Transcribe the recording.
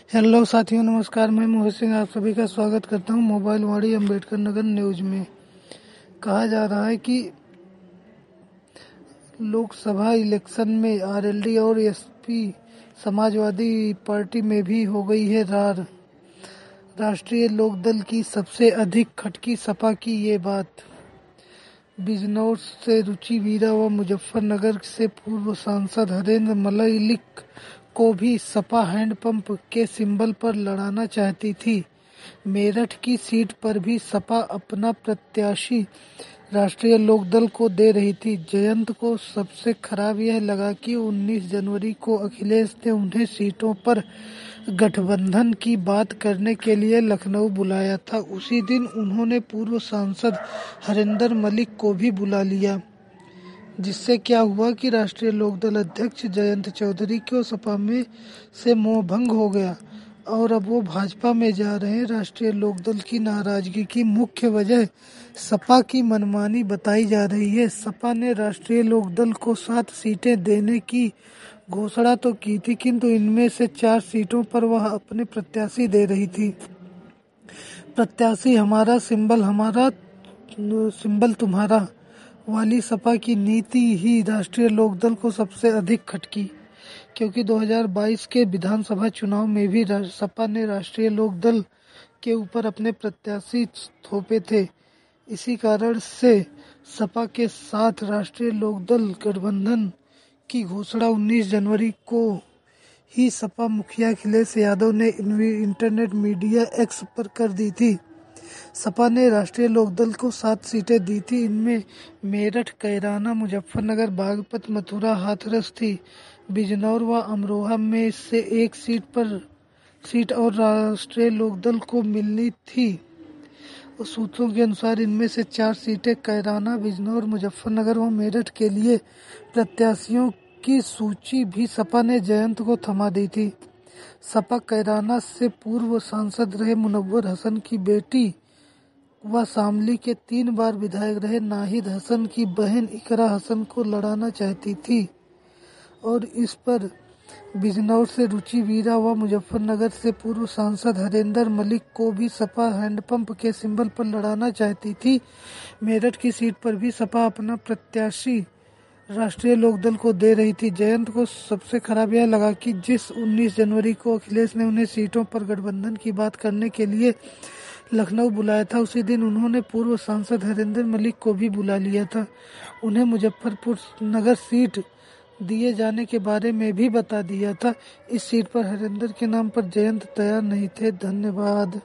Hello साथियों, नमस्कार। मैं मोहित सिंह आप सभी का स्वागत करता हूं मोबाइल वाड़ी अम्बेडकर नगर न्यूज में। कहा जा रहा है कि लोकसभा इलेक्शन में आरएलडी और एसपी समाजवादी पार्टी में भी हो गई है रार। राष्ट्रीय लोकदल की सबसे अधिक खटकी सपा की ये बात। बिजनौर से रुचि वीरा व मुजफ्फरनगर से पूर्व सांसद हरेंद्र मलिक को भी सपा हैंडपंप के सिंबल पर लड़ाना चाहती थी। मेरठ की सीट पर भी सपा अपना प्रत्याशी राष्ट्रीय लोकदल को दे रही थी। जयंत को सबसे खराब यह लगा कि 19 जनवरी को अखिलेश ने उन्हें सीटों पर गठबंधन की बात करने के लिए लखनऊ बुलाया था। उसी दिन उन्होंने पूर्व सांसद हरेंद्र मलिक को भी बुला लिया, जिससे क्या हुआ कि राष्ट्रीय लोकदल अध्यक्ष जयंत चौधरी को सपा में से मोहभंग हो गया और अब वो भाजपा में जा रहे हैं। राष्ट्रीय लोकदल की नाराजगी की मुख्य वजह सपा की मनमानी बताई जा रही है। सपा ने राष्ट्रीय लोकदल को 7 सीटें देने की घोषणा तो की थी, किंतु इनमें से 4 सीटों पर वह अपने प्रत्याशी दे रही थी। प्रत्याशी हमारा, सिंबल तुम्हारा वाली सपा की नीति ही राष्ट्रीय लोकदल को सबसे अधिक खटकी, क्योंकि 2022 के विधानसभा चुनाव में भी सपा ने राष्ट्रीय लोकदल के ऊपर अपने प्रत्याशी थोपे थे। इसी कारण से सपा के साथ राष्ट्रीय लोकदल गठबंधन की घोषणा 19 जनवरी को ही सपा मुखिया अखिलेश यादव ने इंटरनेट मीडिया एक्स पर कर दी थी। सपा ने राष्ट्रीय लोकदल को 7 सीटें दी थी। इनमें मेरठ, कैराना, मुजफ्फरनगर, बागपत, मथुरा, हाथरस थी। बिजनौर व अमरोहा में से एक सीट और राष्ट्रीय लोकदल को मिलनी थी। सूत्रों के अनुसार इनमें से 4 सीटें कैराना, बिजनौर, मुजफ्फरनगर व मेरठ के लिए प्रत्याशियों की सूची भी सपा ने जयंत को थमा दी थी। सपा कैराना से पूर्व सांसद रहे मुनव्वर हसन की बेटी व शामली के 3 बार विधायक रहे नाहिद हसन की बहन इकरा हसन को लड़ाना चाहती थी और इस पर बिजनौर से रुचि वीरा व मुजफ्फरनगर से पूर्व सांसद हरेंद्र मलिक को भी सपा हैंडपंप के सिंबल पर लड़ाना चाहती थी। मेरठ की सीट पर भी सपा अपना प्रत्याशी राष्ट्रीय लोकदल को दे रही थी। जयंत को सबसे खराब यह लगा कि जिस 19 जनवरी को अखिलेश ने उन्हें सीटों पर गठबंधन की बात करने के लिए लखनऊ बुलाया था, उसी दिन उन्होंने पूर्व सांसद हरेंद्र मलिक को भी बुला लिया था। उन्हें मुजफ्फरपुर नगर सीट दिए जाने के बारे में भी बता दिया था। इस सीट पर हरेंद्र के नाम पर जयंत तैयार नहीं थे। धन्यवाद।